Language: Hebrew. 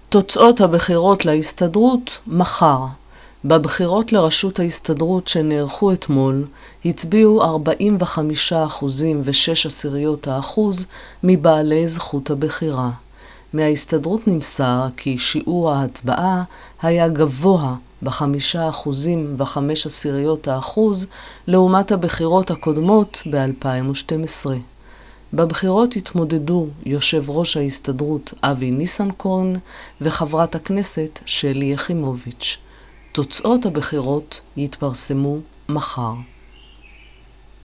תוצאות הבחירות להסתדרות מחר. בבחירות לראשות ההסתדרות שנערכו אתמול, הצביעו 45.6% מבעלי זכות הבחירה. מההסתדרות נמסר כי שיעור ההצבעה היה גבוה ב5.5% לעומת הבחירות הקודמות ב-2012. בבחירות התמודדו יושב ראש ההסתדרות אבי ניסנקורן וחברת הכנסת שלי יחימוביץ'. תוצאות הבחירות יתפרסמו מחר.